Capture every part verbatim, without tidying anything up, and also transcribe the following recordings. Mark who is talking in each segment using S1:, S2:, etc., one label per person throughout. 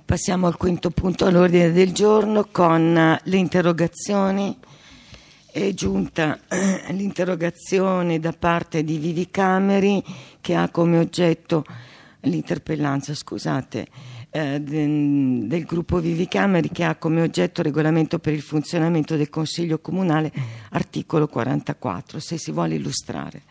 S1: Passiamo al quinto punto all'ordine del giorno con le interrogazioni. È giunta l'interrogazione da parte di Vivi Cameri che ha come oggetto l'interpellanza, scusate, eh, de, del gruppo Vivi Cameri che ha come oggetto il regolamento per il funzionamento del Consiglio Comunale, articolo quarantaquattro. Se si vuole illustrare.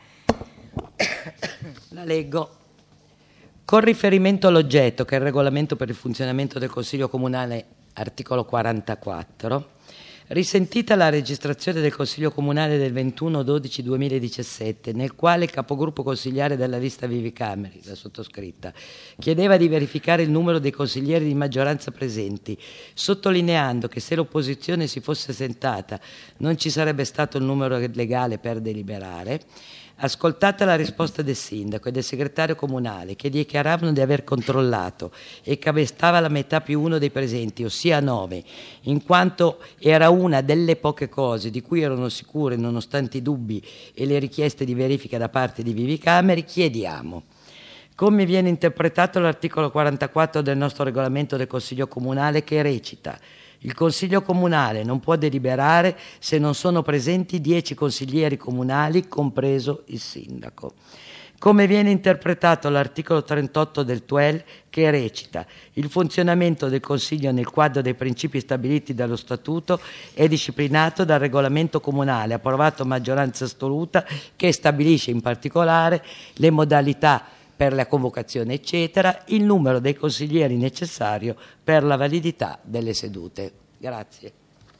S2: La leggo. Con riferimento all'oggetto, che è il regolamento per il funzionamento del Consiglio Comunale, articolo quarantaquattro, risentita la registrazione del Consiglio Comunale del ventuno dodici duemiladiciassette, nel quale il capogruppo consigliare della lista Vivi Cameri, la sottoscritta, chiedeva di verificare il numero dei consiglieri di maggioranza presenti, sottolineando che se l'opposizione si fosse sentata non ci sarebbe stato il numero legale per deliberare. Ascoltata la risposta del sindaco e del segretario comunale, che dichiaravano di aver controllato e che bastava la metà più uno dei presenti, ossia nove, in quanto era una delle poche cose di cui erano sicure nonostante i dubbi e le richieste di verifica da parte di Vivi Cameri, chiediamo: come viene interpretato l'articolo quarantaquattro del nostro regolamento del Consiglio Comunale, che recita: il Consiglio Comunale non può deliberare se non sono presenti dieci consiglieri comunali, compreso il sindaco. Come viene interpretato l'articolo trentotto del T U E L, che recita: il funzionamento del Consiglio nel quadro dei principi stabiliti dallo Statuto è disciplinato dal regolamento comunale approvato a maggioranza assoluta, che stabilisce in particolare le modalità per la convocazione, eccetera, il numero dei consiglieri necessario per la validità delle sedute. Grazie.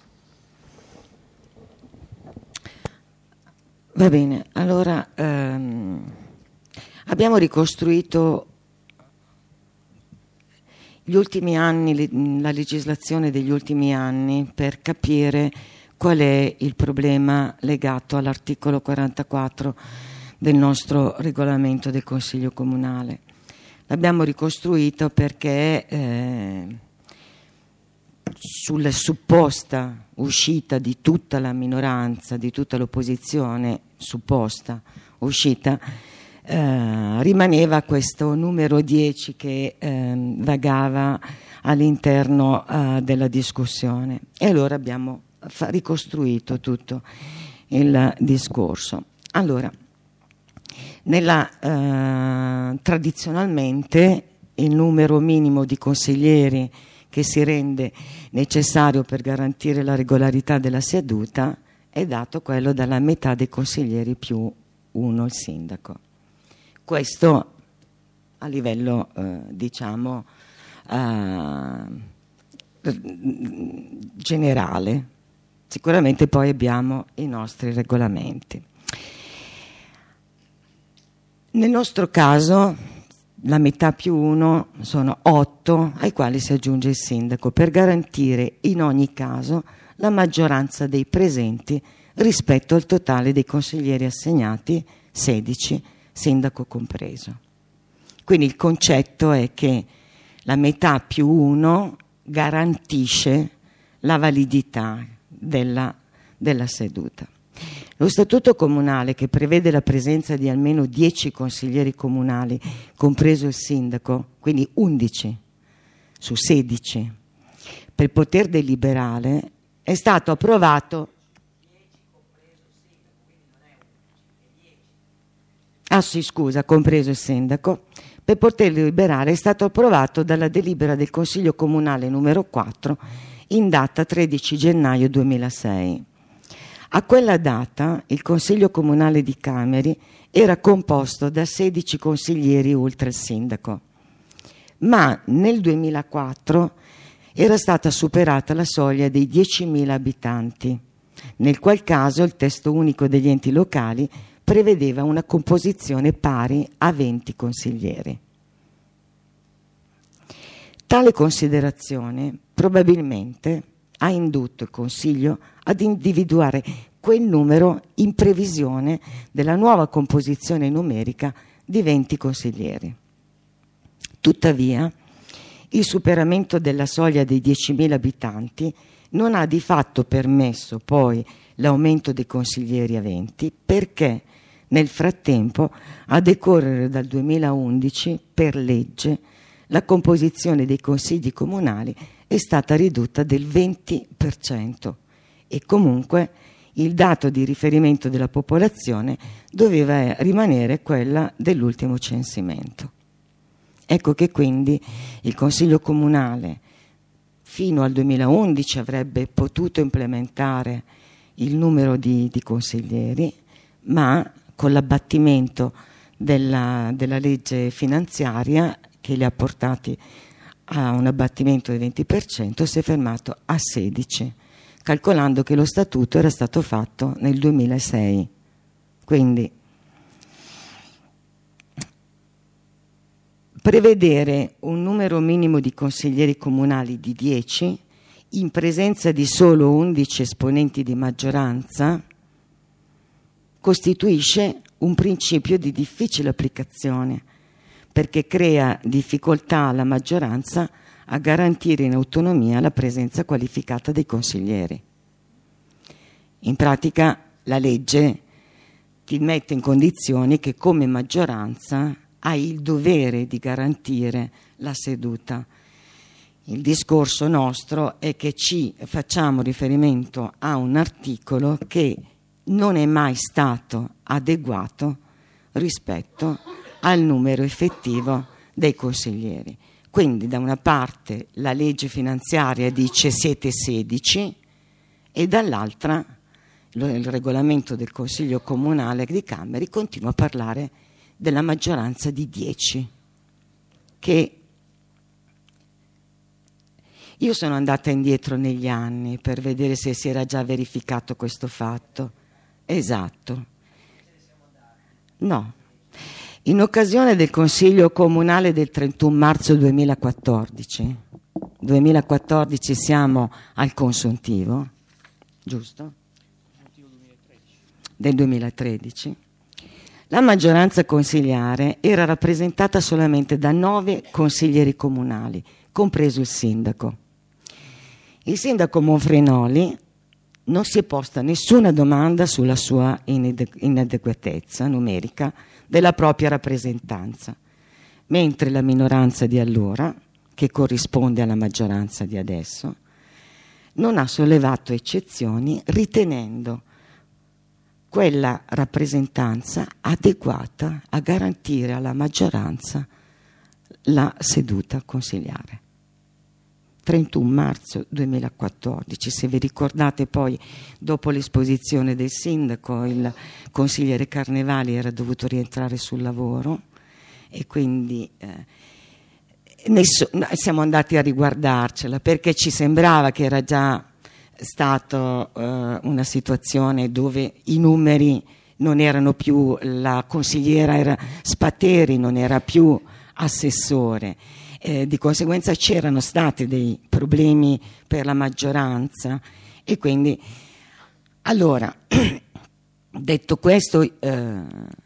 S1: Va bene, allora ehm, abbiamo ricostruito gli ultimi anni, la legislazione degli ultimi anni, per capire qual è il problema legato all'articolo quarantaquattro del nostro regolamento del Consiglio Comunale. L'abbiamo ricostruito perché eh, sulla supposta uscita di tutta la minoranza, di tutta l'opposizione, supposta uscita, eh, rimaneva questo numero dieci che eh, vagava all'interno eh, della discussione. E allora abbiamo fa- ricostruito tutto il discorso. Allora, Nella, eh, tradizionalmente il numero minimo di consiglieri che si rende necessario per garantire la regolarità della seduta è dato quello dalla metà dei consiglieri più uno, il sindaco. Questo a livello eh, diciamo eh, generale. Sicuramente poi abbiamo i nostri regolamenti. Nel nostro caso la metà più uno sono otto, ai quali si aggiunge il sindaco, per garantire in ogni caso la maggioranza dei presenti rispetto al totale dei consiglieri assegnati, sedici, sindaco compreso. Quindi il concetto è che la metà più uno garantisce la validità della, della seduta. Lo Statuto Comunale, che prevede la presenza di almeno dieci consiglieri comunali, compreso il sindaco, quindi undici su sedici, per poter deliberare, è stato approvato. Ah sì, scusa, compreso il sindaco, per poter deliberare è stato approvato dalla delibera del Consiglio Comunale numero quattro in data tredici gennaio duemilasei. A quella data il Consiglio Comunale di Cameri era composto da sedici consiglieri oltre il sindaco, ma nel duemilaquattro era stata superata la soglia dei diecimila abitanti, nel qual caso il testo unico degli enti locali prevedeva una composizione pari a venti consiglieri. Tale considerazione probabilmente ha indotto il Consiglio ad individuare quel numero in previsione della nuova composizione numerica di venti consiglieri. Tuttavia, il superamento della soglia dei diecimila abitanti non ha di fatto permesso poi l'aumento dei consiglieri a venti, perché nel frattempo, a decorrere dal duemilaundici, per legge, la composizione dei consigli comunali è stata ridotta del venti per cento e comunque il dato di riferimento della popolazione doveva rimanere quella dell'ultimo censimento. Ecco che quindi il Consiglio Comunale fino al duemilaundici avrebbe potuto implementare il numero di, di consiglieri, ma con l'abbattimento della, della legge finanziaria che li ha portati a un abbattimento del venti per cento, si è fermato a sedici, calcolando che lo statuto era stato fatto nel duemilasei. Quindi prevedere un numero minimo di consiglieri comunali di dieci in presenza di solo undici esponenti di maggioranza costituisce un principio di difficile applicazione, perché crea difficoltà alla maggioranza a garantire in autonomia la presenza qualificata dei consiglieri. In pratica la legge ti mette in condizioni che come maggioranza hai il dovere di garantire la seduta. Il discorso nostro è che ci facciamo riferimento a un articolo che non è mai stato adeguato rispetto al numero effettivo dei consiglieri. Quindi da una parte la legge finanziaria dice siete sedici e dall'altra il regolamento del Consiglio Comunale di Cameri continua a parlare della maggioranza di dieci, che io sono andata indietro negli anni per vedere se si era già verificato questo fatto. Esatto. No. In occasione del Consiglio Comunale del trentuno marzo duemilaquattordici, duemilaquattordici siamo al consuntivo, giusto? Del duemilatredici. La maggioranza consigliare era rappresentata solamente da nove consiglieri comunali, compreso il sindaco. Il sindaco Monfrinoli non si è posta nessuna domanda sulla sua inadeguatezza numerica della propria rappresentanza, mentre la minoranza di allora, che corrisponde alla maggioranza di adesso, non ha sollevato eccezioni ritenendo quella rappresentanza adeguata a garantire alla maggioranza la seduta consigliare. trentuno marzo duemilaquattordici, se vi ricordate poi dopo l'esposizione del sindaco il consigliere Carnevali era dovuto rientrare sul lavoro e quindi eh, nessuno, siamo andati a riguardarcela perché ci sembrava che era già stata eh, una situazione dove i numeri non erano più, la consigliera era Spateri, non era più assessore. Eh, di conseguenza c'erano stati dei problemi per la maggioranza e quindi allora detto questo eh,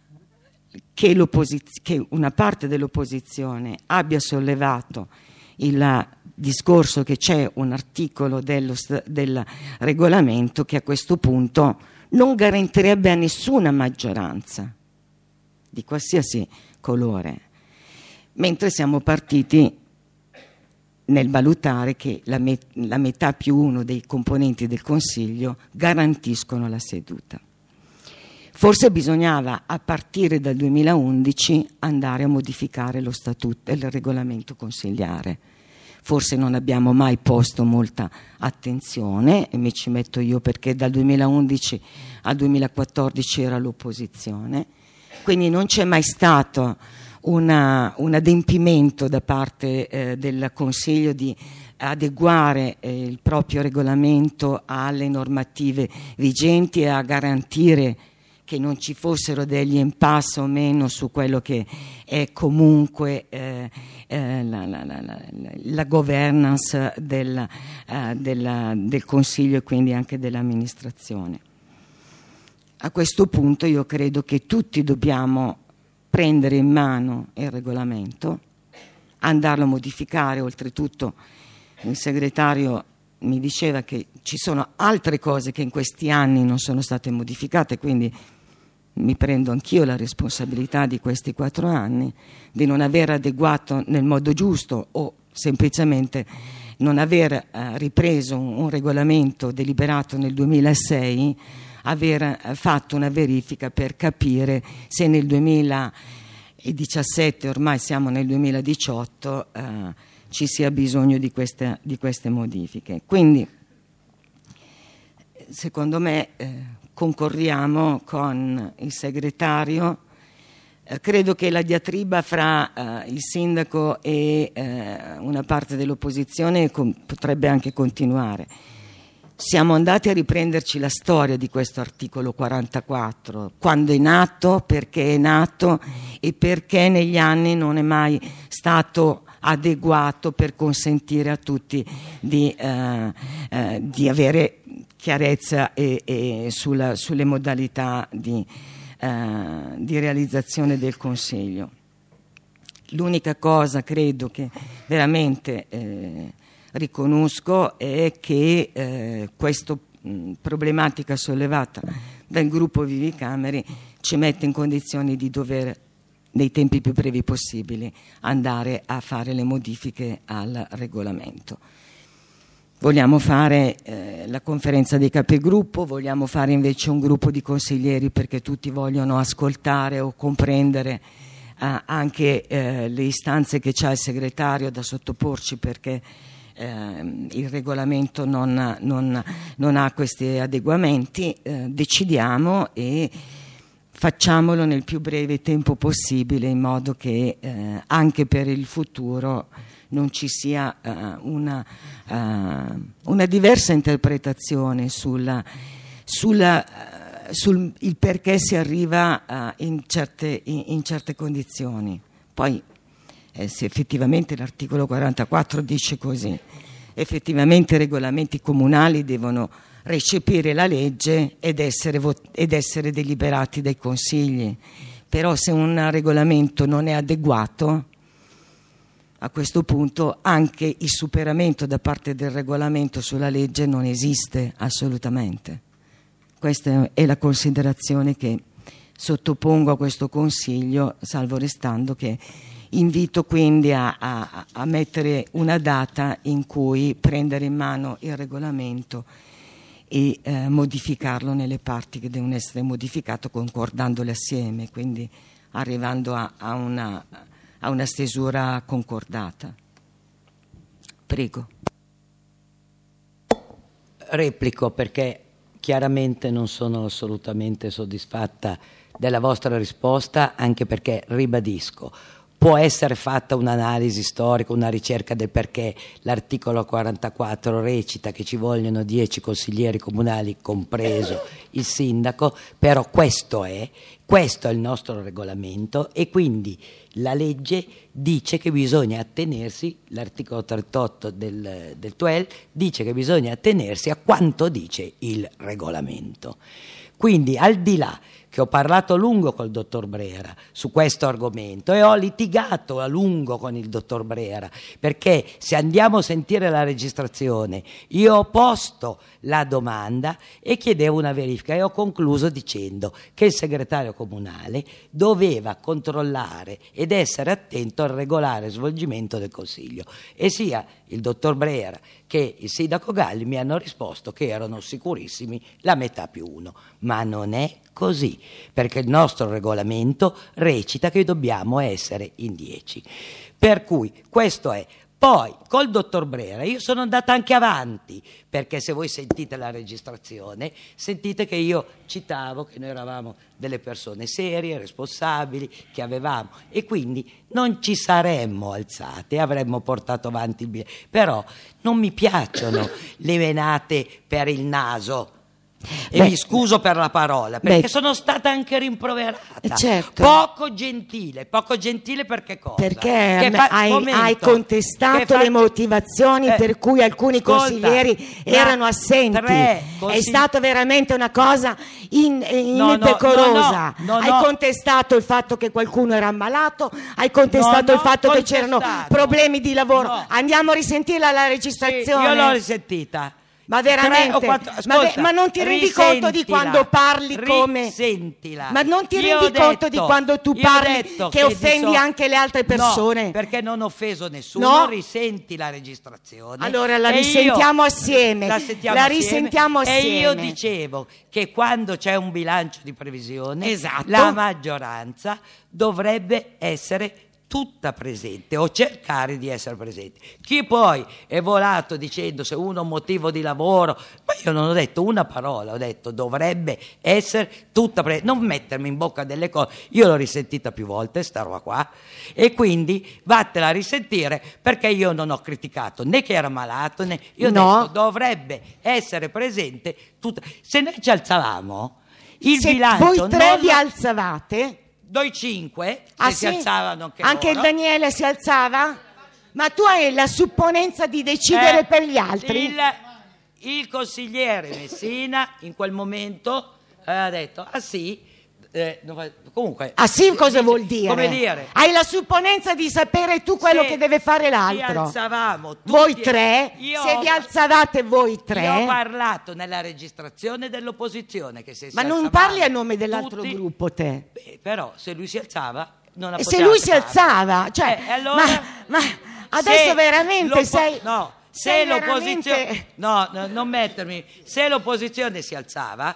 S1: che, che una parte dell'opposizione abbia sollevato il discorso che c'è un articolo dello, del regolamento che a questo punto non garantirebbe a nessuna maggioranza di qualsiasi colore, mentre siamo partiti nel valutare che la, met- la metà più uno dei componenti del Consiglio garantiscono la seduta. Forse bisognava a partire dal duemilaundici andare a modificare lo statuto e il regolamento consigliare. Forse non abbiamo mai posto molta attenzione, e mi ci metto io perché dal duemilaundici al duemilaquattordici era l'opposizione, quindi non c'è mai stato Una, un adempimento da parte eh, del Consiglio di adeguare eh, il proprio regolamento alle normative vigenti e a garantire che non ci fossero degli impasse o meno su quello che è comunque eh, eh, la, la, la, la, la governance del, eh, della, del Consiglio e quindi anche dell'amministrazione. A questo punto io credo che tutti dobbiamo prendere in mano il regolamento, andarlo a modificare. Oltretutto il segretario mi diceva che ci sono altre cose che in questi anni non sono state modificate, quindi mi prendo anch'io la responsabilità di questi quattro anni, di non aver adeguato nel modo giusto o semplicemente non aver eh, ripreso un, un regolamento deliberato nel duemilasei, aver eh, fatto una verifica per capire se nel duemiladiciassette, ormai siamo nel duemiladiciotto, eh, ci sia bisogno di queste, di queste modifiche. Quindi, secondo me, eh, concorriamo con il segretario. Eh, credo che la diatriba fra eh, il sindaco e eh, una parte dell'opposizione com- potrebbe anche continuare. Siamo andati a riprenderci la storia di questo articolo quarantaquattro, quando è nato, perché è nato e perché negli anni non è mai stato adeguato per consentire a tutti di, eh, eh, di avere chiarezza e, e sulla, sulle modalità di, eh, di realizzazione del Consiglio. L'unica cosa credo che veramente eh, riconosco è che eh, questa problematica sollevata dal gruppo Vivi Cameri ci mette in condizioni di dover, nei tempi più brevi possibili, andare a fare le modifiche al regolamento. Vogliamo fare eh, la conferenza dei capigruppo, vogliamo fare invece un gruppo di consiglieri perché tutti vogliono ascoltare o comprendere eh, anche eh, le istanze che c'ha il segretario da sottoporci, perché eh, il regolamento non, non, non ha questi adeguamenti. Eh, decidiamo e facciamolo nel più breve tempo possibile, in modo che eh, anche per il futuro non ci sia uh, una, uh, una diversa interpretazione sulla, sulla, uh, sul il perché si arriva uh, in, certe, in, in certe condizioni. Poi eh, se effettivamente l'articolo quarantaquattro dice così, effettivamente i regolamenti comunali devono recepire la legge ed essere, vot- ed essere deliberati dai consigli, però se un regolamento non è adeguato, a questo punto anche il superamento da parte del regolamento sulla legge non esiste assolutamente. Questa è la considerazione che sottopongo a questo Consiglio, salvo restando che invito quindi a, a, a mettere una data in cui prendere in mano il regolamento e eh, modificarlo nelle parti che devono essere modificate, concordandole assieme, quindi arrivando a, a una... a una stesura concordata. Prego.
S2: Replico perché chiaramente non sono assolutamente soddisfatta della vostra risposta, anche perché, ribadisco, può essere fatta un'analisi storica, una ricerca del perché l'articolo quarantaquattro recita che ci vogliono dieci consiglieri comunali, compreso il sindaco, però questo è, questo è il nostro regolamento e quindi la legge dice che bisogna attenersi, l'articolo trentotto del, del T U E L dice che bisogna attenersi a quanto dice il regolamento. Quindi, al di là che ho parlato a lungo col dottor Brera su questo argomento e ho litigato a lungo con il dottor Brera, perché se andiamo a sentire la registrazione io ho posto la domanda e chiedevo una verifica e ho concluso dicendo che il segretario comunale doveva controllare ed essere attento al regolare svolgimento del Consiglio, e sia il dottor Brera che il sindaco Galli mi hanno risposto che erano sicurissimi, la metà più uno, ma non è così, perché il nostro regolamento recita che dobbiamo essere in dieci. Per cui questo è. Poi col dottor Brera io sono andata anche avanti, perché se voi sentite la registrazione sentite che io citavo che noi eravamo delle persone serie, responsabili, che avevamo, e quindi non ci saremmo alzate, avremmo portato avanti il bilancio. Però non mi piacciono le menate per il naso. E beh, mi scuso per la parola, perché beh, sono stata anche rimproverata.
S1: Certo.
S2: Poco gentile, poco gentile perché cosa?
S1: Perché
S2: che fa,
S1: hai,
S2: momento,
S1: hai contestato le motivazioni eh, per cui alcuni ascolta, consiglieri erano assenti. Consigli- È stata veramente una cosa in, in no, indecorosa. No, no, no, hai no. contestato il fatto che qualcuno era ammalato, hai contestato no, il fatto che c'erano problemi di lavoro. No. Andiamo a risentirla la registrazione.
S2: Sì, io l'ho risentita.
S1: Ma veramente,
S2: quattro, ascolta,
S1: ma, ve- ma non ti rendi conto di quando parli come...
S2: Risentila.
S1: Ma non ti
S2: Io
S1: rendi
S2: ho
S1: conto
S2: detto,
S1: di quando tu
S2: io ho
S1: parli
S2: detto
S1: che,
S2: che
S1: offendi
S2: di so-
S1: anche le altre persone?
S2: No, perché non ho offeso nessuno,
S1: No?
S2: risenti la registrazione.
S1: Allora la
S2: e
S1: risentiamo
S2: io,
S1: assieme.
S2: La, sentiamo
S1: La
S2: assieme,
S1: risentiamo
S2: E io
S1: assieme.
S2: dicevo che quando c'è un bilancio di previsione,
S1: Esatto.
S2: la maggioranza dovrebbe essere tutta presente o cercare di essere presente. Chi poi è volato dicendo se uno ha un motivo di lavoro, ma io non ho detto una parola, ho detto dovrebbe essere tutta presente, non mettermi in bocca delle cose. Io l'ho risentita più volte sta roba qua e quindi vattela a risentire, perché io non ho criticato né che era malato né io ho
S1: No.
S2: detto dovrebbe essere presente tutta. Se noi ci alzavamo il
S1: Se
S2: bilancio
S1: voi tre
S2: non
S1: vi
S2: lo-
S1: alzavate...
S2: noi cinque, se
S1: Ah,
S2: si
S1: sì?
S2: alzavano anche,
S1: Anche il
S2: loro.
S1: Daniele si alzava? Ma tu hai la supponenza di decidere
S2: Eh,
S1: per gli altri?
S2: Il, il consigliere Messina in quel momento aveva detto, ah sì, eh, non fa- comunque...
S1: Ah sì, cosa
S2: dice-
S1: vuol dire?
S2: Come dire?
S1: Hai la supponenza di sapere tu quello
S2: Se
S1: che deve fare
S2: ci
S1: l'altro.
S2: alzavamo tutti-
S1: Voi tre,
S2: Io
S1: se
S2: ho-
S1: vi alzavate voi tre...
S2: Io ho parlato nella registrazione dell'opposizione che se si
S1: Ma non
S2: alzavamo
S1: parli a nome dell'altro
S2: tutti-
S1: gruppo te.
S2: Beh, però se lui si alzava non la
S1: E se
S2: poteva
S1: lui si
S2: fare.
S1: alzava, cioè,
S2: Eh, allora,
S1: ma, ma adesso
S2: se
S1: veramente
S2: l'oppo-
S1: sei...
S2: no, se
S1: sei
S2: l'opposizione
S1: veramente-
S2: no, no, non mettermi, se l'opposizione si alzava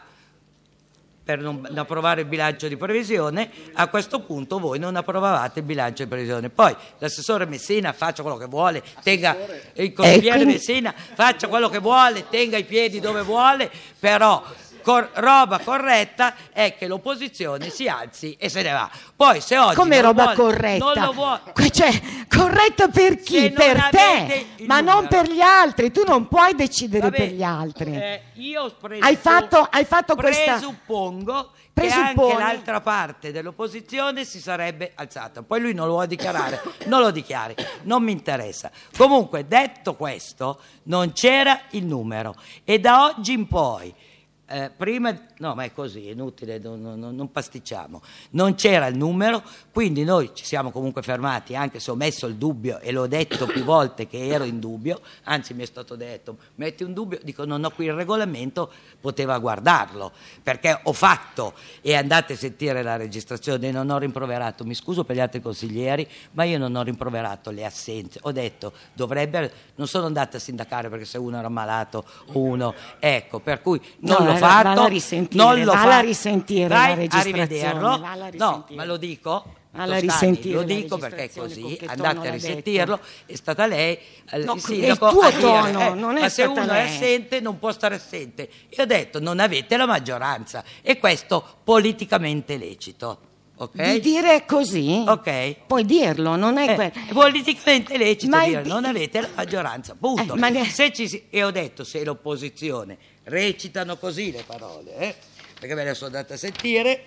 S2: per non non approvare il bilancio di previsione, a questo punto voi non approvavate il bilancio di previsione. Poi l'assessore Messina faccia quello che vuole, tenga il consigliere
S1: quindi-
S2: Messina faccia quello che vuole, tenga i piedi dove vuole, però cor- roba corretta è che l'opposizione si alzi e se ne va. Poi se oggi
S1: Come
S2: non
S1: roba
S2: vuole-
S1: corretta?
S2: non lo vuole,
S1: Que- Cioè, corretta per chi?
S2: Se non
S1: Per
S2: avete
S1: te,
S2: il
S1: ma non
S2: numero.
S1: per gli altri. Tu non puoi decidere
S2: Vabbè,
S1: per gli altri.
S2: eh, io presuppon-
S1: Hai fatto- hai fatto questa-
S2: presuppongo
S1: Presupponi.
S2: che anche l'altra parte dell'opposizione si sarebbe alzata. Poi lui non lo vuole dichiarare, non lo dichiari, non mi interessa. Comunque, detto questo, non c'era il numero e da oggi in poi eh, prima, no, ma è così, è inutile, non, non, non pasticciamo. Non c'era il numero, quindi noi ci siamo comunque fermati, anche se ho messo il dubbio e l'ho detto più volte che ero in dubbio, anzi mi è stato detto, metti un dubbio, dico non ho qui il regolamento, poteva guardarlo, perché ho fatto, e andate a sentire la registrazione, non ho rimproverato, mi scuso per gli altri consiglieri, ma io non ho rimproverato le assenze, ho detto, dovrebbe, non sono andata a sindacare perché se uno era malato o uno, ecco, per cui non
S1: No,
S2: l'ho
S1: va-
S2: fatto,
S1: valla a risentire,
S2: non l'ho
S1: valla
S2: fatto.
S1: a risentire
S2: Vai
S1: la registrazione,
S2: a rivederlo.
S1: valla a
S2: No,
S1: risentire.
S2: ma lo dico,
S1: Valla a
S2: Tostani,
S1: risentire
S2: lo
S1: la
S2: dico perché è
S1: registrazione, con
S2: così,
S1: che tono
S2: andate a
S1: l'ha
S2: risentirlo, è stata lei eh,
S1: No,
S2: il
S1: è
S2: sindaco
S1: il tuo
S2: a dire,
S1: tono,
S2: eh,
S1: non è
S2: ma se
S1: stata
S2: uno è
S1: lei.
S2: assente non può stare assente. Io ho detto non avete la maggioranza e questo politicamente lecito, ok?
S1: Di dire così?
S2: Ok.
S1: Puoi dirlo, non è
S2: Eh,
S1: que-
S2: è politicamente lecito
S1: Ma
S2: dire
S1: il-
S2: non avete la maggioranza, punto.
S1: Eh, ma ne-
S2: Se ci si- e ho detto se l'opposizione recitano così le parole, eh, perché me le sono andate a sentire.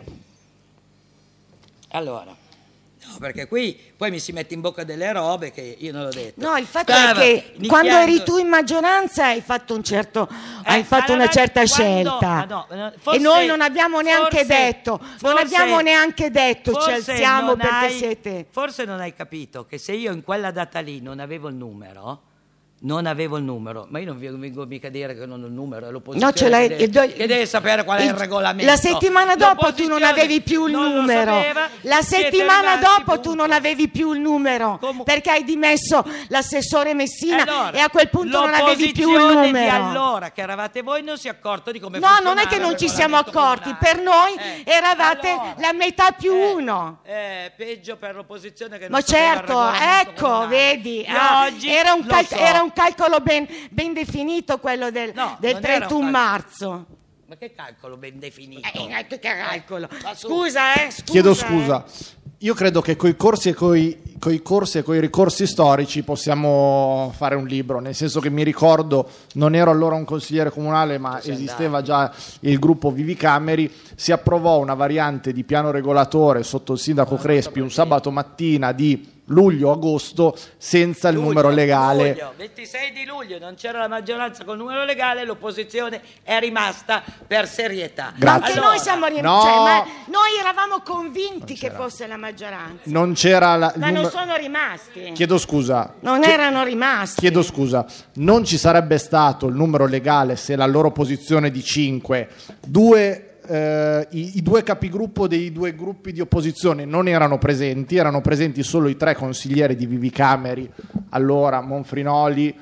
S2: Allora, no, perché qui poi mi si mette in bocca delle robe che io non l'ho detto.
S1: No, il fatto
S2: Stava
S1: è che
S2: iniziando-
S1: quando eri tu in maggioranza hai fatto un certo, hai
S2: Eh,
S1: fatto
S2: allora,
S1: una certa
S2: quando-
S1: scelta.
S2: ma no, no, forse-
S1: e noi non abbiamo neanche
S2: forse-
S1: detto, non
S2: forse-
S1: abbiamo neanche detto ci
S2: forse
S1: alziamo
S2: non
S1: perché
S2: hai-
S1: siete...
S2: Forse non hai capito che se io in quella data lì non avevo il numero, non avevo il numero, ma io non vi- vengo mica a dire che non ho il numero, è l'opposizione
S1: No, ce l'hai-
S2: che, deve,
S1: il do-
S2: che deve sapere qual è il,
S1: il-
S2: regolamento.
S1: La settimana dopo tu non
S2: L'opposizione
S1: avevi più il
S2: non lo
S1: numero.
S2: sapeva,
S1: La
S2: siete
S1: settimana
S2: rimasti,
S1: dopo tu
S2: punto.
S1: non avevi più il numero
S2: Comu-
S1: perché hai dimesso l'assessore Messina
S2: Allora,
S1: e a quel punto non avevi più il
S2: l'opposizione
S1: numero.
S2: di allora che eravate voi non si è accorto di come
S1: No, non è che non ci siamo accorti, per noi eravate
S2: allora,
S1: la metà più
S2: eh,
S1: uno.
S2: Eh, peggio per l'opposizione che non
S1: Ma
S2: sapeva il
S1: certo,
S2: regolamento
S1: ecco,
S2: comunale.
S1: vedi,
S2: Io
S1: ah,
S2: oggi
S1: era, un
S2: lo
S1: cal-
S2: so.
S1: era un calcolo ben, ben definito quello del,
S2: No,
S1: del
S2: non era un
S1: trentuno
S2: calcolo.
S1: marzo.
S2: Ma che calcolo ben definito?
S1: Eh, che calcolo.
S2: va su.
S1: Scusa, eh, scusa.
S3: Chiedo
S1: eh.
S3: scusa. Io credo che coi corsi e coi, coi corsi e coi ricorsi storici possiamo fare un libro, nel senso che mi ricordo, non ero allora un consigliere comunale, ma
S2: sei
S3: esisteva già il gruppo Vivicameri, si approvò una variante di piano regolatore sotto il sindaco Crespi un sabato mattina di luglio-agosto senza il
S2: luglio,
S3: numero legale.
S2: Luglio, ventisei di luglio non c'era la maggioranza col numero legale, l'opposizione è rimasta per serietà.
S3: Grazie.
S1: Anche
S2: Allora,
S1: noi siamo rim-
S3: no.
S1: cioè, ma noi eravamo convinti che fosse la maggioranza,
S3: Non c'era la, il
S1: ma non
S3: numero-
S1: sono rimasti.
S3: Chiedo scusa.
S1: Non
S3: Chie-
S1: erano rimasti.
S3: Chiedo scusa, non ci sarebbe stato il numero legale se la loro posizione di cinque, due, eh, i, i due capigruppo dei due gruppi di opposizione non erano presenti, erano presenti solo i tre consiglieri di Vivi Cameri, allora Monfrinoli,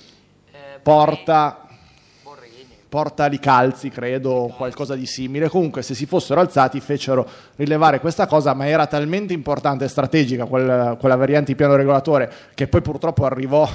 S3: Porta, Porta Licalzi, credo, qualcosa di simile. Comunque, se si fossero alzati, fecero rilevare questa cosa, ma era talmente importante e strategica quel, quella variante di piano regolatore che poi purtroppo arrivò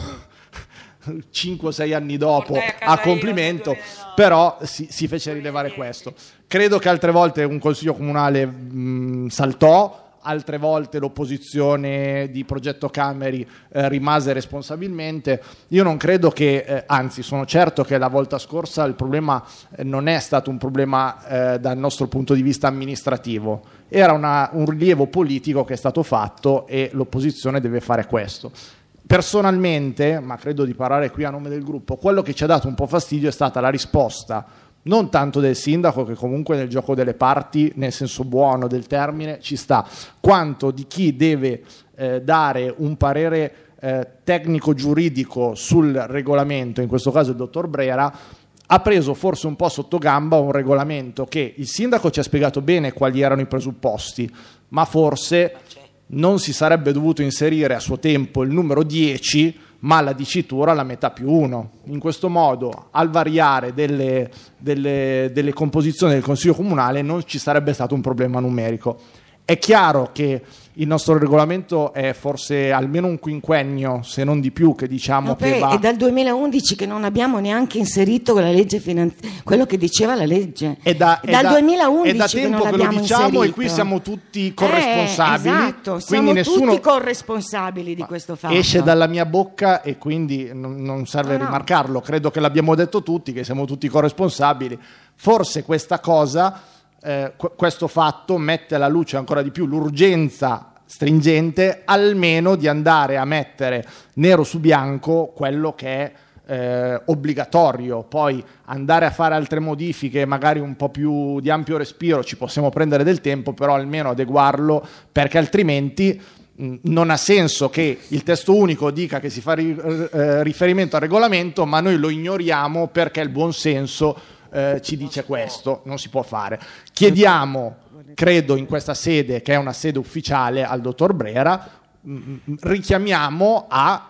S3: cinque o sei anni dopo
S2: Portai a casa
S3: a complimento,
S2: io nel duemilanove.
S3: però si, si fece rilevare questo. Credo che altre volte un consiglio comunale mh, saltò, altre volte l'opposizione di Progetto Cameri eh, rimase responsabilmente. Io non credo che, eh, anzi sono certo che la volta scorsa il problema eh, non è stato un problema eh, dal nostro punto di vista amministrativo, era una, un rilievo politico che è stato fatto e l'opposizione deve fare questo. Personalmente, ma credo di parlare qui a nome del gruppo, quello che ci ha dato un po' fastidio è stata la risposta non tanto del sindaco, che comunque nel gioco delle parti, nel senso buono del termine, ci sta, quanto di chi deve eh, dare un parere eh, tecnico-giuridico sul regolamento, in questo caso il dottor Brera, ha preso forse un po' sotto gamba un regolamento che il sindaco ci ha spiegato bene quali erano i presupposti, ma forse non si sarebbe dovuto inserire a suo tempo il numero dieci, ma la dicitura la metà più uno. In questo modo, al variare delle, delle, delle composizioni del Consiglio Comunale, non ci sarebbe stato un problema numerico. È chiaro che il nostro regolamento è forse almeno un quinquennio, se non di più, che diciamo
S1: No,
S3: che
S1: beh,
S3: va...
S1: è dal duemilaundici che non abbiamo neanche inserito la legge finanzi- quello che diceva la legge.
S3: È da, è
S1: dal
S3: da-
S1: duemilaundici
S3: è da
S1: che
S3: tempo
S1: non
S3: che, lo
S1: abbiamo
S3: diciamo
S1: inserito.
S3: e qui siamo tutti corresponsabili.
S1: Eh, esatto, siamo
S3: quindi nessuno
S1: tutti corresponsabili di questo fatto.
S3: esce dalla mia bocca e quindi non, non serve
S1: No, no.
S3: rimarcarlo. Credo che l'abbiamo detto tutti, che siamo tutti corresponsabili. Forse questa cosa, eh, qu- questo fatto mette alla luce ancora di più l'urgenza stringente almeno di andare a mettere nero su bianco quello che è eh, obbligatorio. Poi andare a fare altre modifiche magari un po' più di ampio respiro, ci possiamo prendere del tempo, però almeno adeguarlo, perché altrimenti mh, non ha senso che il testo unico dica che si fa ri- eh, riferimento al regolamento, ma noi lo ignoriamo perché il buon senso eh, ci dice questo. Non si può fare. Chiediamo, credo in questa sede, che è una sede ufficiale, al dottor Brera, mh, richiamiamo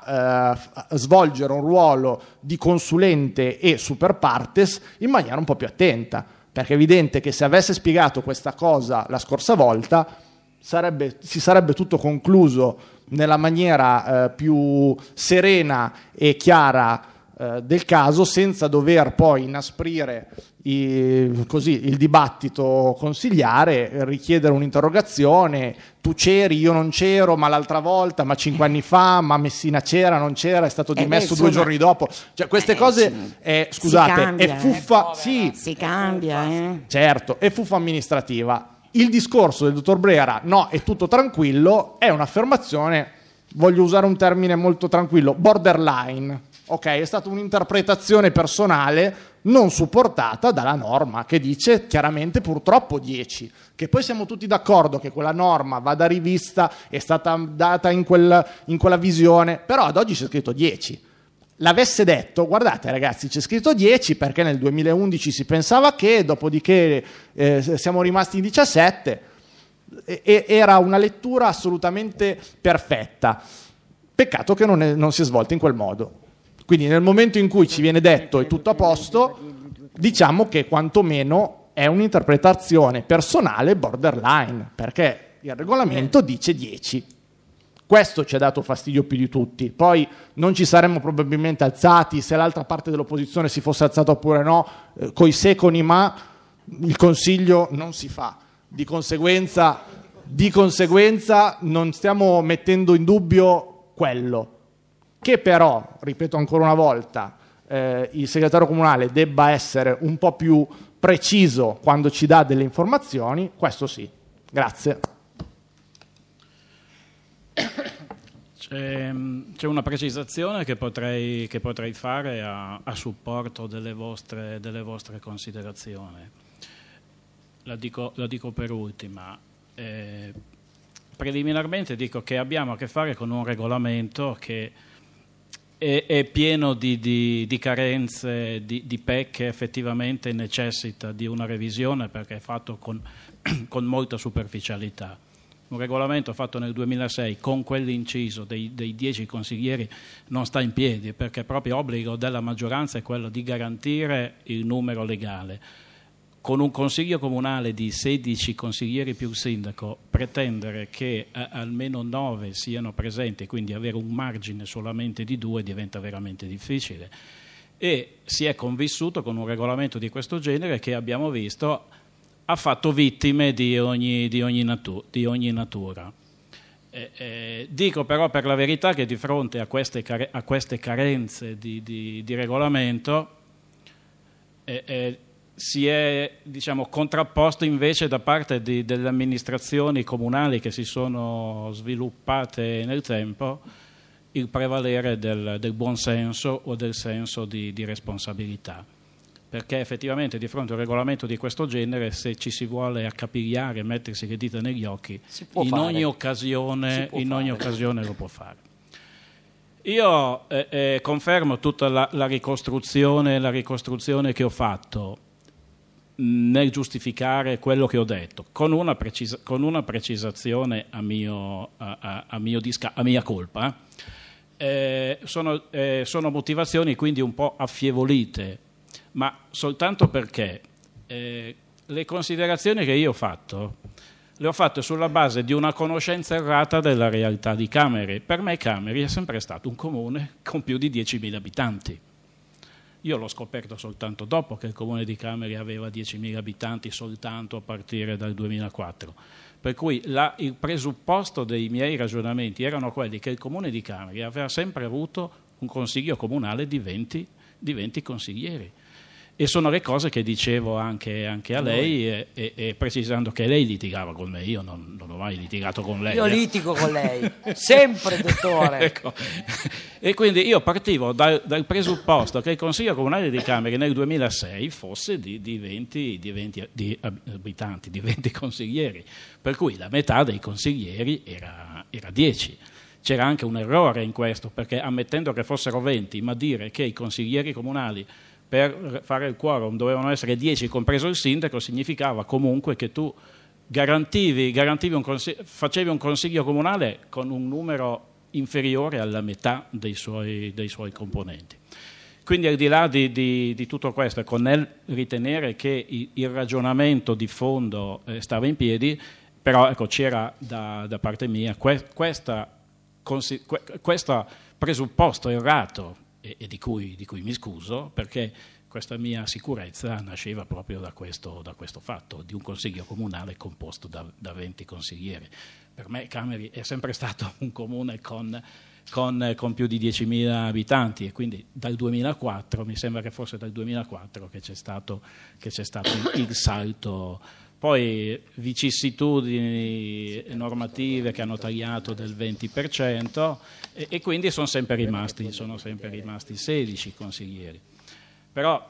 S3: a eh, svolgere un ruolo di consulente e super partes in maniera un po' più attenta, perché è evidente che se avesse spiegato questa cosa la scorsa volta sarebbe, si sarebbe tutto concluso nella maniera eh, più serena e chiara eh, del caso, senza dover poi inasprire i, così, il dibattito consigliare, richiedere un'interrogazione. Tu c'eri, io non c'ero, ma l'altra volta, ma cinque anni fa, ma Messina c'era, non c'era, è stato
S1: Eh,
S3: dimesso
S1: beh,
S3: due
S1: insomma,
S3: giorni dopo. Cioè, queste
S1: eh,
S3: cose,
S1: sì.
S3: eh, scusate,
S1: Si cambia,
S3: è fuffa,
S1: eh.
S3: sì,
S1: Si cambia, eh.
S3: certo, è fuffa amministrativa. Il discorso del dottor Brera, no, è tutto tranquillo, è un'affermazione, voglio usare un termine molto tranquillo, borderline. Ok, è stata un'interpretazione personale non supportata dalla norma, che dice chiaramente purtroppo dieci. Che poi siamo tutti d'accordo che quella norma vada rivista, è stata data in, quel, in quella visione, però ad oggi c'è scritto dieci. L'avesse detto, guardate ragazzi, c'è scritto dieci perché nel duemilaundici si pensava che, dopodiché eh, siamo rimasti in diciassette, e, e era una lettura assolutamente perfetta. Peccato che non, è, non si è svolta in quel modo. Quindi nel momento in cui ci viene detto è tutto a posto, diciamo che quantomeno è un'interpretazione personale borderline, perché il regolamento dice dieci. Questo ci ha dato fastidio più di tutti. Poi non ci saremmo probabilmente alzati se l'altra parte dell'opposizione si fosse alzata oppure no, eh, coi se con i ma il consiglio non si fa. Di conseguenza, di conseguenza non stiamo mettendo in dubbio quello. Che però, ripeto ancora una volta, eh, il segretario comunale debba essere un po' più preciso quando ci dà delle informazioni, questo sì. Grazie.
S4: C'è, c'è una precisazione che potrei, che potrei fare a, a supporto delle vostre, delle vostre considerazioni. La dico, la dico per ultima. Eh, preliminarmente dico che abbiamo a che fare con un regolamento che è, è pieno di, di, di carenze, di, di pecche, effettivamente necessita di una revisione perché è fatto con, con molta superficialità. Un regolamento fatto nel duemilasei con quell'inciso dei, dei dieci consiglieri non sta in piedi, perché proprio obbligo della maggioranza è quello di garantire il numero legale. Con un consiglio comunale di sedici consiglieri più il sindaco, pretendere che eh, almeno nove siano presenti, quindi avere un margine solamente di due, diventa veramente difficile. E si è convissuto con un regolamento di questo genere che abbiamo visto ha fatto vittime di ogni, di ogni, natu- di ogni natura. Eh, eh, dico però per la verità che di fronte a queste, care- a queste carenze di, di, di regolamento eh, eh, si è, diciamo, contrapposto invece da parte di, delle amministrazioni comunali che si sono sviluppate nel tempo il prevalere del, del buon senso o del senso di, di responsabilità. Perché effettivamente di fronte a un regolamento di questo genere, se ci si vuole accapigliare, mettersi le dita negli occhi, in
S2: fare.
S4: ogni occasione, in ogni occasione lo può fare. Io eh, eh, confermo tutta la, la ricostruzione, la ricostruzione che ho fatto mh, nel giustificare quello che ho detto, con una, precisa, con una precisazione a mio, a, a, a mio disca, a mia colpa. Eh, sono, eh, sono motivazioni quindi un po' affievolite, ma soltanto perché eh, le considerazioni che io ho fatto le ho fatte sulla base di una conoscenza errata della realtà di Cameri. Per me Cameri è sempre stato un comune con più di diecimila abitanti. Io l'ho scoperto soltanto dopo che il comune di Cameri aveva diecimila abitanti soltanto a partire dal duemilaquattro. Per cui la, il presupposto dei miei ragionamenti erano quelli che il comune di Cameri aveva sempre avuto un consiglio comunale di venti, di venti consiglieri. E sono le cose che dicevo anche, anche a lei, e, e, e precisando che lei litigava con me. Io non, non ho mai litigato con lei.
S2: Io
S4: eh.
S2: litigo con lei, sempre, dottore.
S4: Ecco. E quindi io partivo dal, dal presupposto che il Consiglio Comunale di Cameri nel duemilasei fosse di, di, venti, di venti di abitanti, di venti consiglieri, per cui la metà dei consiglieri era, era dieci. C'era anche un errore in questo, perché ammettendo che fossero venti, ma dire che i consiglieri comunali per fare il quorum dovevano essere dieci, compreso il sindaco, significava comunque che tu garantivi, garantivi un consiglio, facevi un consiglio comunale con un numero inferiore alla metà dei suoi, dei suoi componenti. Quindi al di là di, di, di tutto questo, ecco, nel ritenere che il, il ragionamento di fondo eh, stava in piedi, però ecco, c'era da, da parte mia que, questa, consi, que, questo presupposto errato, e, e di, cui, di cui mi scuso, perché questa mia sicurezza nasceva proprio da questo, da questo fatto, di un consiglio comunale composto da, da venti consiglieri. Per me Cameri è sempre stato un comune con, con, con più di diecimila abitanti, e quindi dal duemilaquattro, mi sembra che fosse dal duemilaquattro che c'è stato, che c'è stato il, il salto. Poi vicissitudini normative che hanno tagliato del venti per cento, e, e quindi sono sempre rimasti, sono sempre rimasti sedici consiglieri. Però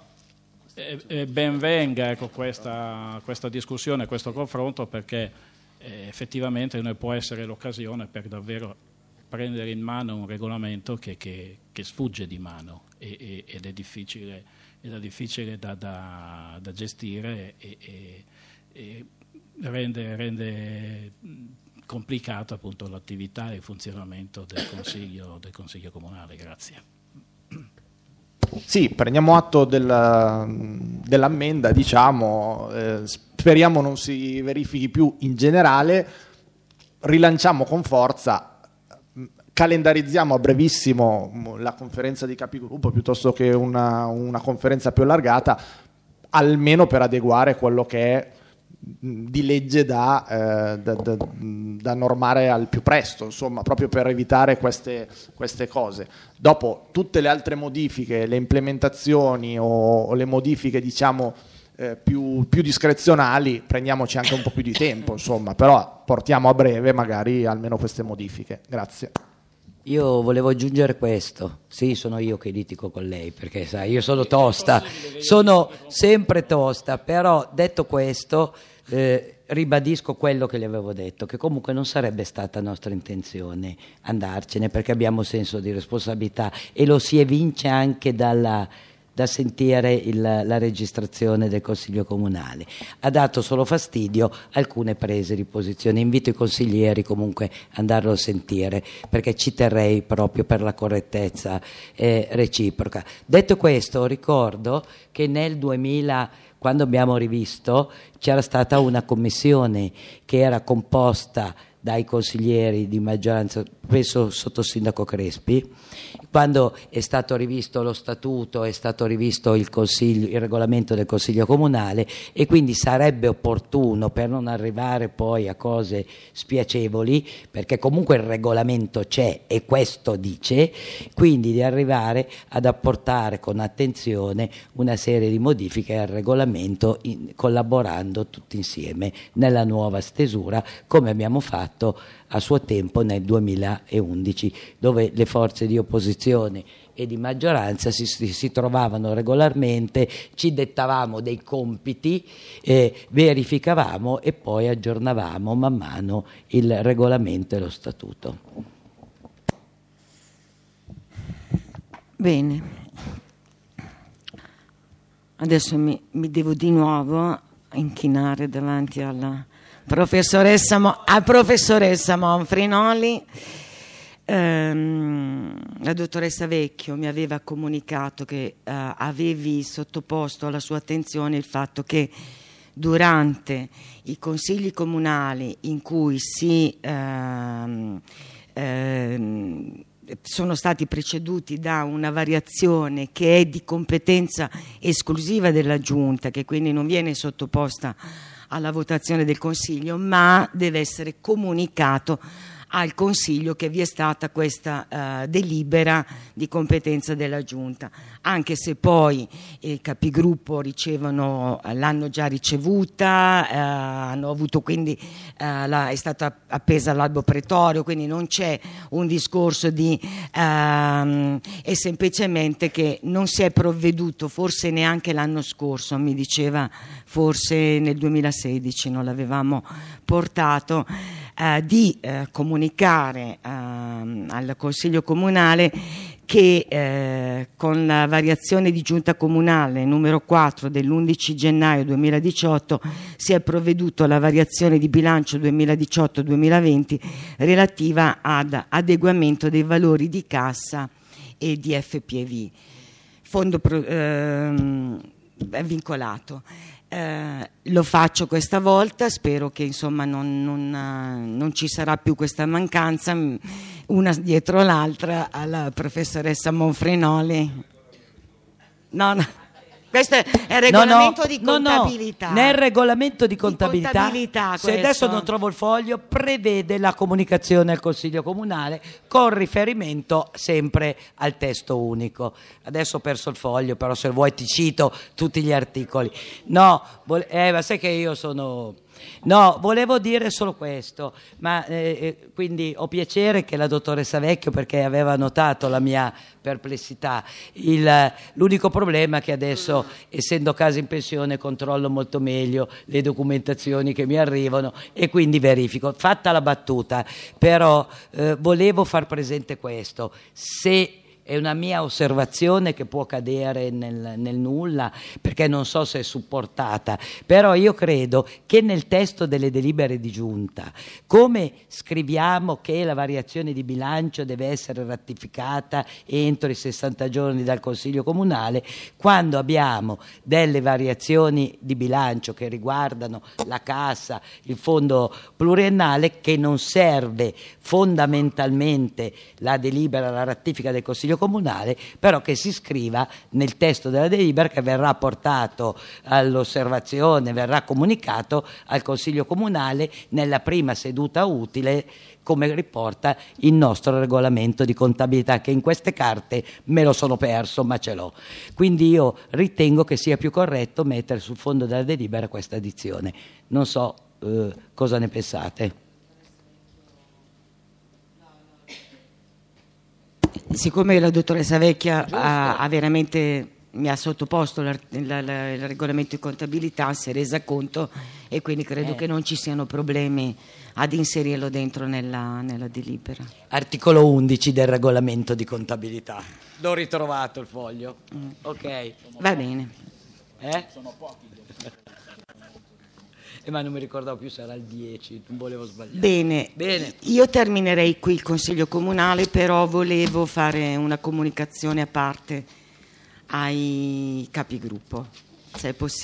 S4: eh, eh, ben venga, ecco, questa, questa discussione, questo confronto, perché eh, effettivamente ne può essere l'occasione per davvero prendere in mano un regolamento che, che, che sfugge di mano e, e, ed è difficile, ed è difficile da, da, da gestire e, e, e rende, rende complicata appunto l'attività e il funzionamento del Consiglio, del Consiglio Comunale. Grazie.
S3: Sì, prendiamo atto della, dell'ammenda, diciamo, eh, speriamo non si verifichi più in generale, rilanciamo con forza, calendarizziamo a brevissimo la conferenza di capigruppo piuttosto che una, una conferenza più allargata, almeno per adeguare quello che è di legge da, eh, da, da, da normare al più presto, insomma, proprio per evitare queste, queste cose. Dopo tutte le altre modifiche, le implementazioni o, o le modifiche, diciamo, eh, più, più discrezionali, prendiamoci anche un po' più di tempo, insomma, però portiamo a breve magari almeno queste modifiche. Grazie.
S2: Io volevo aggiungere questo. Sì, sono io che litigo con lei, perché sai, io sono tosta, sono sempre tosta, però detto questo, eh, ribadisco quello che le avevo detto, che comunque non sarebbe stata nostra intenzione andarcene, perché abbiamo senso di responsabilità e lo si evince anche dalla... da sentire il, la registrazione del Consiglio Comunale. Ha dato solo fastidio alcune prese di posizione. Invito i consiglieri comunque ad andarlo a sentire, perché ci terrei proprio per la correttezza eh, reciproca. Detto questo, ricordo che nel duemila, quando abbiamo rivisto, c'era stata una commissione che era composta dai consiglieri di maggioranza, penso sottosindaco Crespi. Quando è stato rivisto lo statuto, è stato rivisto il, consiglio, il regolamento del Consiglio Comunale, e quindi sarebbe opportuno, per non arrivare poi a cose spiacevoli, perché comunque il regolamento c'è e questo dice, quindi di arrivare ad apportare con attenzione una serie di modifiche al regolamento, in, collaborando tutti insieme nella nuova stesura, come abbiamo fatto a suo tempo nel duemilaundici, dove le forze di opposizione e di maggioranza si, si, si trovavano regolarmente, ci dettavamo dei compiti, eh, verificavamo e poi aggiornavamo man mano il regolamento e lo statuto.
S1: Bene, adesso mi, mi devo di nuovo inchinare davanti alla professoressa, Mo- a professoressa Monfrinoli. Ehm, la dottoressa Vecchio mi aveva comunicato che eh, avevi sottoposto alla sua attenzione il fatto che durante i consigli comunali in cui si ehm, ehm, sono stati preceduti da una variazione che è di competenza esclusiva della Giunta, che quindi non viene sottoposta alla votazione del Consiglio, ma deve essere comunicato al Consiglio che vi è stata questa uh, delibera di competenza della Giunta, anche se poi i capigruppo ricevono, l'hanno già ricevuta, uh, hanno avuto quindi, uh, la, è stata appesa all'albo pretorio, quindi non c'è un discorso di, uh, è semplicemente che non si è provveduto, forse neanche l'anno scorso, mi diceva forse nel duemilasedici non l'avevamo portato, uh, di uh, comunicare uh, al Consiglio Comunale che eh, con la variazione di Giunta Comunale numero quattro dell'undici gennaio duemiladiciotto si è provveduto alla variazione di bilancio duemiladiciotto duemilaventi relativa ad adeguamento dei valori di cassa e di F P V, fondo pro, ehm, vincolato. Eh, lo faccio questa volta, spero che insomma non, non, non ci sarà più questa mancanza, una dietro l'altra, alla professoressa Monfrinoli. No, no. Questo è il regolamento
S2: no, no,
S1: di contabilità.
S2: No, no. Nel regolamento di contabilità,
S1: di contabilità
S2: se adesso non trovo il foglio, prevede la comunicazione al Consiglio Comunale con riferimento sempre al testo unico. Adesso ho perso il foglio, però se vuoi ti cito tutti gli articoli. No, vole- eh, ma sai che io sono... No, volevo dire solo questo, ma eh, quindi ho piacere che la dottoressa Vecchio, perché aveva notato la mia perplessità. Il, l'unico problema è che adesso, essendo casa in pensione, controllo molto meglio le documentazioni che mi arrivano e quindi verifico. Fatta la battuta, però eh, volevo far presente questo: se è una mia osservazione che può cadere nel, nel nulla, perché non so se è supportata, però io credo che nel testo delle delibere di giunta, come scriviamo che la variazione di bilancio deve essere ratificata entro i sessanta giorni dal Consiglio Comunale, quando abbiamo delle variazioni di bilancio che riguardano la cassa, il fondo pluriennale, che non serve fondamentalmente la delibera, la ratifica del Consiglio Comunale, però che si scriva nel testo della delibera, che verrà portato all'osservazione, verrà comunicato al Consiglio Comunale nella prima seduta utile, come riporta il nostro regolamento di contabilità, che in queste carte me lo sono perso, ma ce l'ho. Quindi io ritengo che sia più corretto mettere sul fondo della delibera questa addizione. Non so eh, cosa ne pensate.
S1: siccome la dottoressa Vecchia ha, ha veramente mi ha sottoposto la, la, la, il regolamento di contabilità, si è resa conto e quindi credo
S2: Eh.
S1: che non ci siano problemi ad inserirlo dentro nella, nella delibera.
S2: Articolo undici del regolamento di contabilità. L'ho ritrovato il foglio.
S1: Mm.
S2: Ok.
S1: Va bene.
S2: Eh? Sono pochi. Eh, ma non mi ricordavo più se era il dieci, non volevo sbagliare.
S1: Bene.
S2: Bene.
S1: Io terminerei qui il Consiglio Comunale, però volevo fare una comunicazione a parte ai capigruppo, se è possibile.